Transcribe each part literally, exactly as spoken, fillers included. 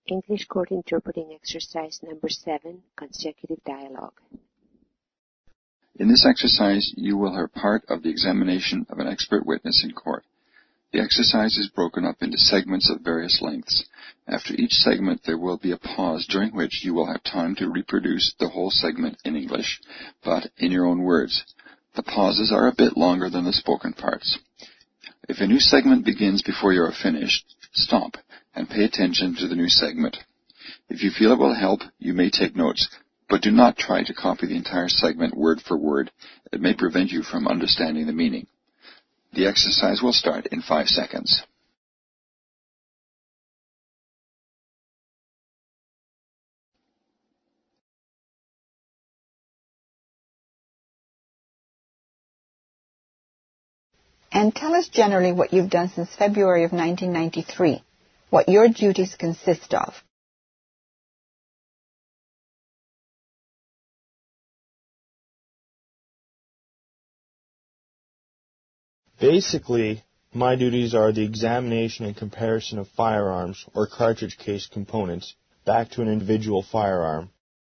English Court Interpreting Exercise Number seven, Consecutive Dialogue. In this exercise, you will hear part of the examination of an expert witness in court. The exercise is broken up into segments of various lengths. After each segment, there will be a pause during which you will have time to reproduce the whole segment in English, but in your own words. The pauses are a bit longer than the spoken parts. If a new segment begins before you are finished, stop and pay attention to the new segment. If you feel it will help, you may take notes, but do not try to copy the entire segment word for word. It may prevent you from understanding the meaning. The exercise will start in five seconds. And tell us generally what you've done since February of nineteen ninety-three, what your duties consist of. Basically, my duties are the examination and comparison of firearms or cartridge case components back to an individual firearm.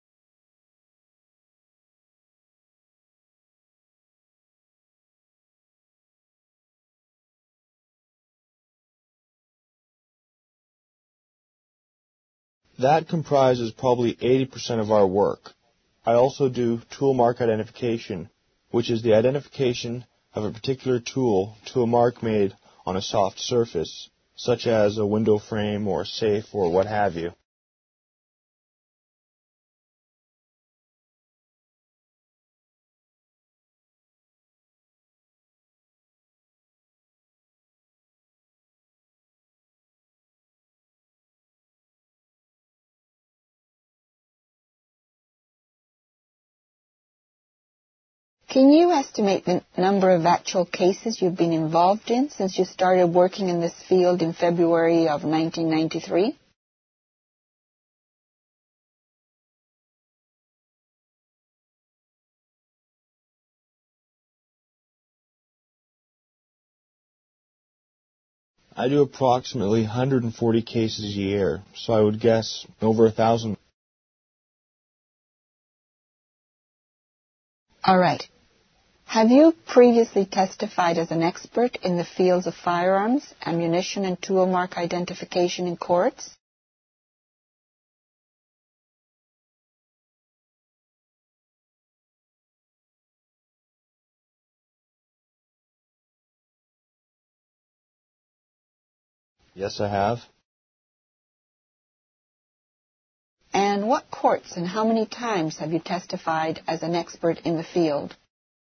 That comprises probably eighty percent of our work. I also do tool mark identification, which is the identification of a particular tool to a mark made on a soft surface, such as a window frame or a safe or what have you. Can you estimate the number of actual cases you've been involved in since you started working in this field in February of nineteen ninety-three? I do approximately one hundred forty cases a year, so I would guess over a thousand. All right. Have you previously testified as an expert in the fields of firearms, ammunition, and tool mark identification in courts? Yes, I have. And what courts and how many times have you testified as an expert in the field?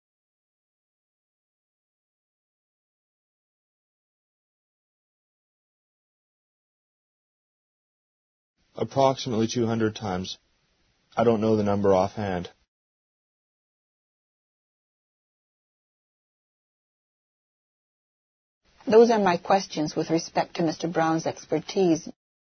Approximately two hundred times. I don't know the number offhand. Those are my questions with respect to Mister Brown's expertise.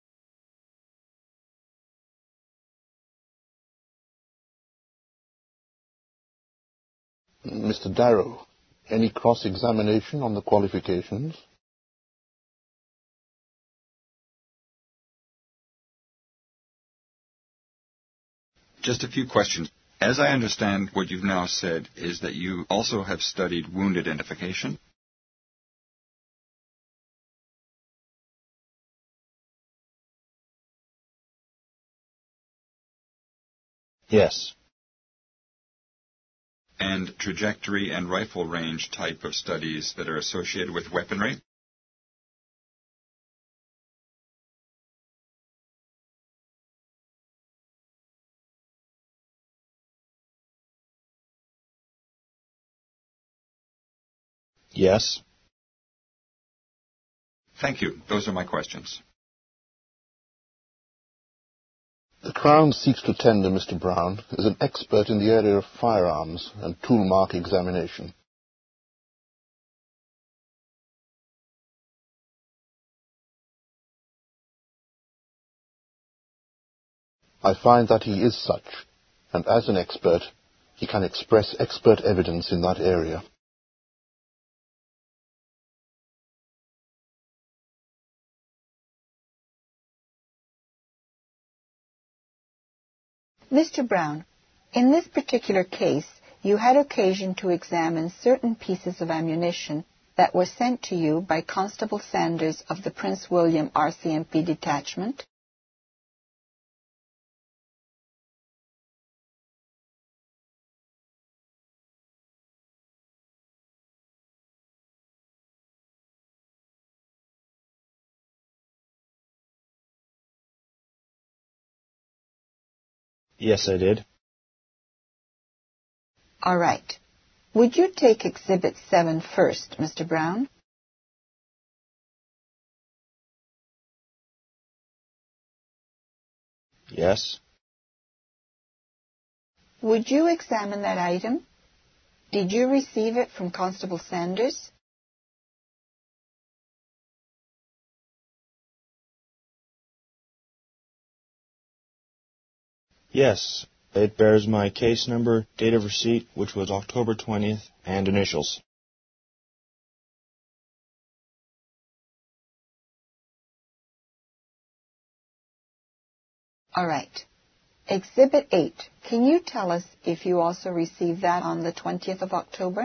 Mister Darrow, any cross-examination on the qualifications? Just a few questions. As I understand, what you've now said is that you also have studied wound identification. Yes. And trajectory and rifle range type of studies that are associated with weaponry. Yes. Thank you. Those are my questions. The Crown seeks to tender Mister Brown as an expert in the area of firearms and tool mark examination. I find that he is such, and as an expert, he can express expert evidence in that area. Mister Brown, in this particular case, you had occasion to examine certain pieces of ammunition that were sent to you by Constable Sanders of the Prince William R C M P detachment. Yes, I did. All right. Would you take Exhibit seven first, Mister Brown? Yes. Would you examine that item? Did you receive it from Constable Sanders? Yes. It bears my case number, date of receipt, which was October twentieth, and initials. All right. Exhibit eight. Can you tell us if you also received that on the twentieth of October?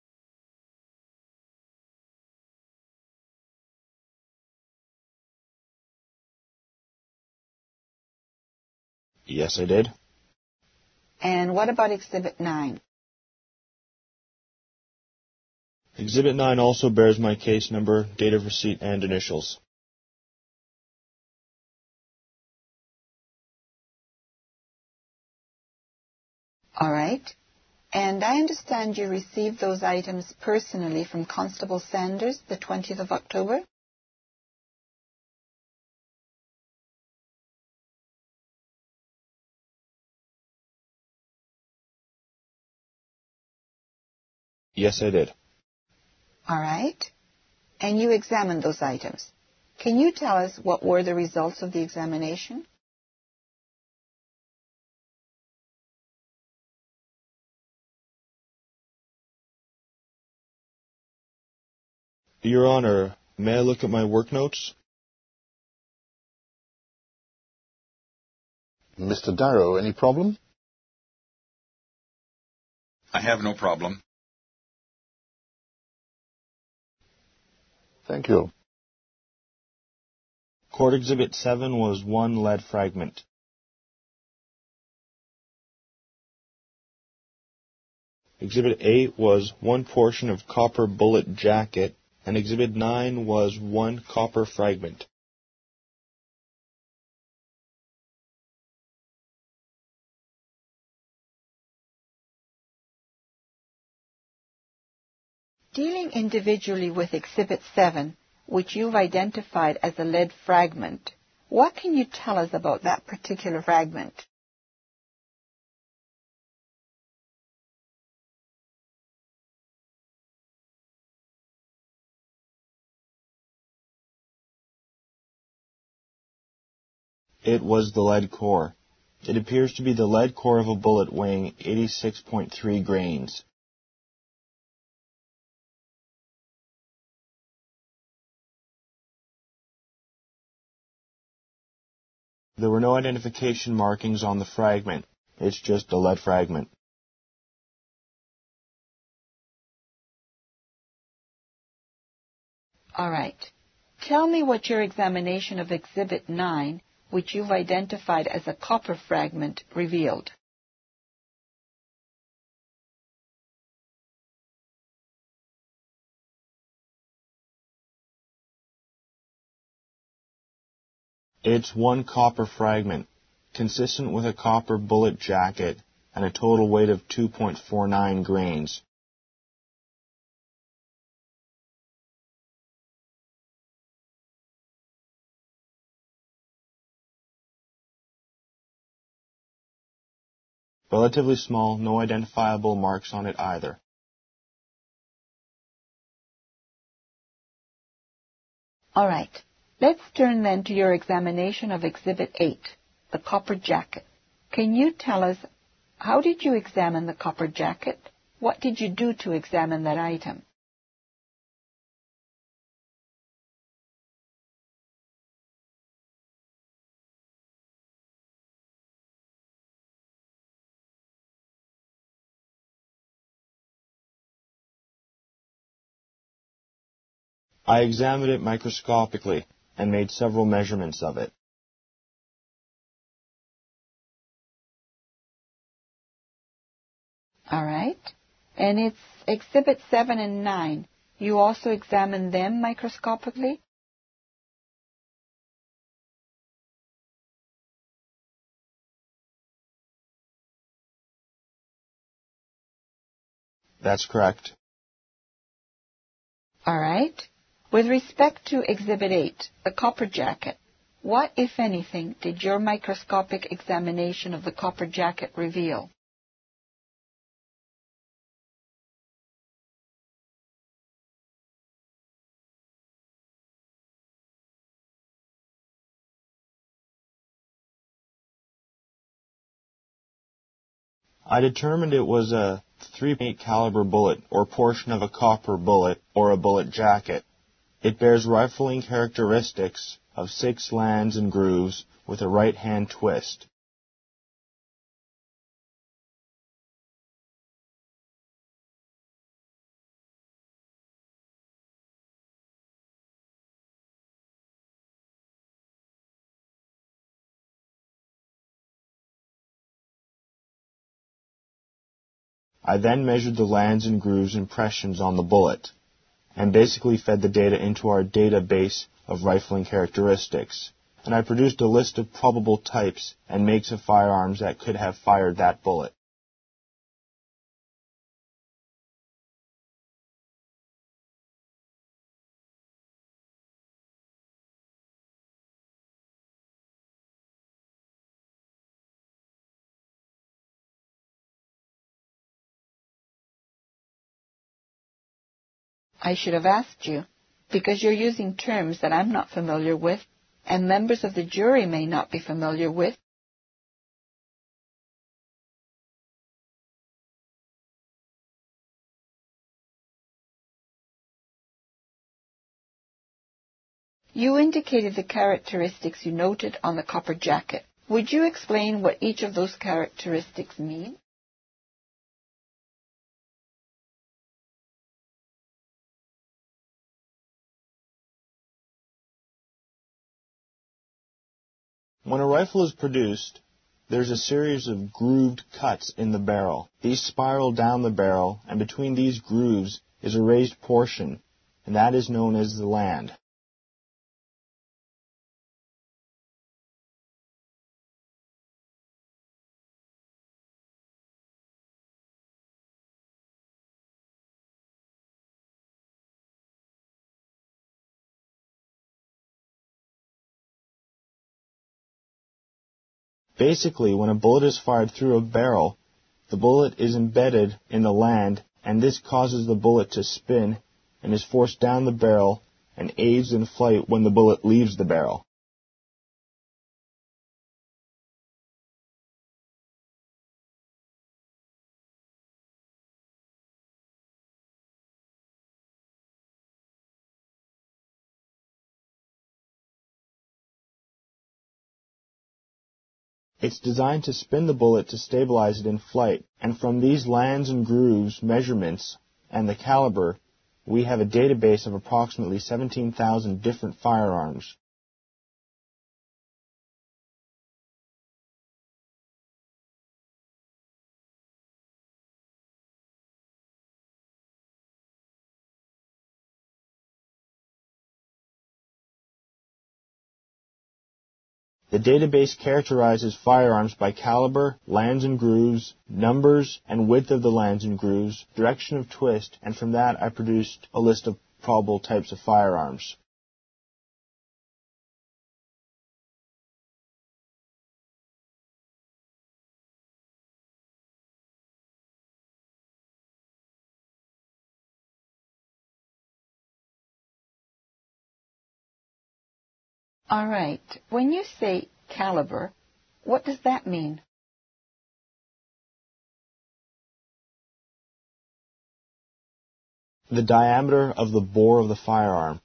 Yes, I did. And what about Exhibit nine? Exhibit nine also bears my case number, date of receipt, and initials. All right. And I understand you received those items personally from Constable Sanders the twentieth of October? Yes, I did. All right. And you examined those items. Can you tell us what were the results of the examination? Your Honor, may I look at my work notes? Mister Darrow, any problem? I have no problem. Thank you. Court Exhibit seven was one lead fragment. Exhibit eight was one portion of copper bullet jacket, and Exhibit nine was one copper fragment. Dealing individually with Exhibit seven, which you've identified as a lead fragment, what can you tell us about that particular fragment? It was the lead core. It appears to be the lead core of a bullet weighing eighty-six point three grains. There were no identification markings on the fragment. It's just a lead fragment. All right. Tell me what your examination of Exhibit nine, which you've identified as a copper fragment, revealed. It's one copper fragment, consistent with a copper bullet jacket, and a total weight of two point four nine grains. Relatively small, no identifiable marks on it either. All right. Let's turn then to your examination of Exhibit eight, the copper jacket. Can you tell us, how did you examine the copper jacket? What did you do to examine that item? I examined it microscopically and made several measurements of it. All right. And it's Exhibit seven and nine. You also examined them microscopically? That's correct. All right. With respect to Exhibit eight, the copper jacket, what, if anything, did your microscopic examination of the copper jacket reveal? I determined it was a three point eight caliber bullet, or portion of a copper bullet, or a bullet jacket. It bears rifling characteristics of six lands and grooves with a right-hand twist. I then measured the lands and grooves impressions on the bullet, and basically fed the data into our database of rifling characteristics, and I produced a list of probable types and makes of firearms that could have fired that bullet. I should have asked you, because you're using terms that I'm not familiar with, and members of the jury may not be familiar with. You indicated the characteristics you noted on the copper jacket. Would you explain what each of those characteristics mean? When a rifle is produced, there's a series of grooved cuts in the barrel. These spiral down the barrel, and between these grooves is a raised portion, and that is known as the land. Basically, when a bullet is fired through a barrel, the bullet is embedded in the land, and this causes the bullet to spin and is forced down the barrel and aids in flight when the bullet leaves the barrel. It's designed to spin the bullet to stabilize it in flight, and from these lands and grooves measurements and the caliber, we have a database of approximately seventeen thousand different firearms. The database characterizes firearms by caliber, lands and grooves, numbers and width of the lands and grooves, direction of twist, and from that I produced a list of probable types of firearms. All right. When you say caliber, what does that mean? The diameter of the bore of the firearm.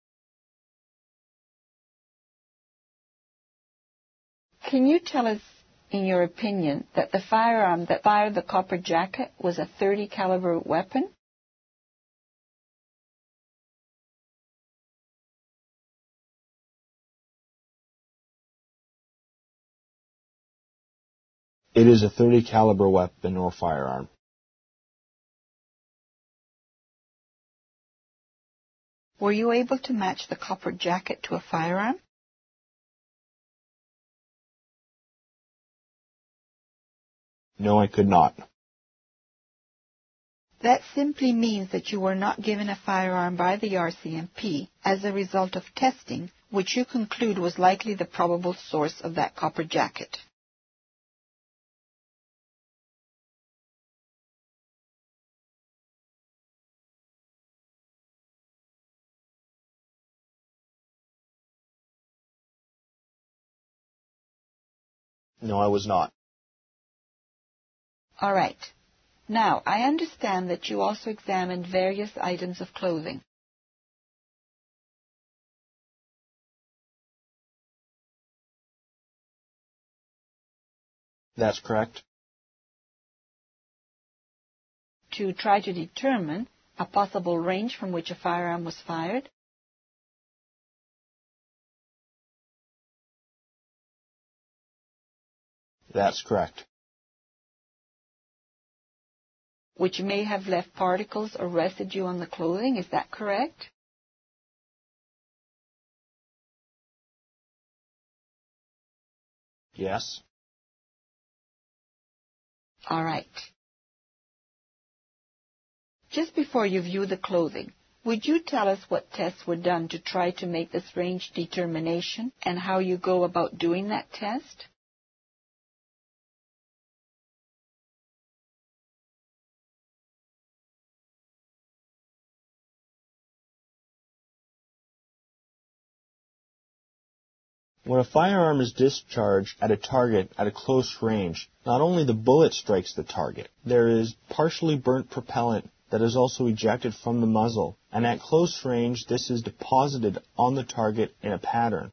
Can you tell us, in your opinion, that the firearm that fired the copper jacket was a thirty caliber weapon? It is a thirty caliber weapon or firearm. Were you able to match the copper jacket to a firearm? No, I could not. That simply means that you were not given a firearm by the R C M P as a result of testing, which you conclude was likely the probable source of that copper jacket. No, I was not. All right. Now, I understand that you also examined various items of clothing. That's correct. To try to determine a possible range from which a firearm was fired? That's correct. Which may have left particles or residue on the clothing, is that correct? Yes. All right. Just before you view the clothing, would you tell us what tests were done to try to make this range determination and how you go about doing that test? When a firearm is discharged at a target at a close range, not only the bullet strikes the target, there is partially burnt propellant that is also ejected from the muzzle, and at close range this is deposited on the target in a pattern.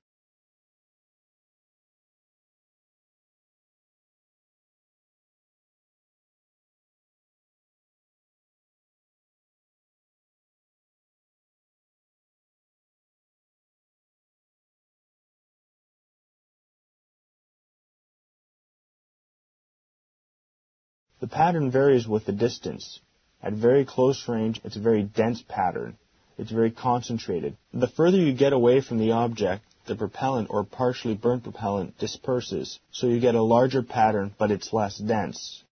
The pattern varies with the distance. At very close range, it's a very dense pattern. It's very concentrated. The further you get away from the object, the propellant or partially burnt propellant disperses, so you get a larger pattern, but it's less dense.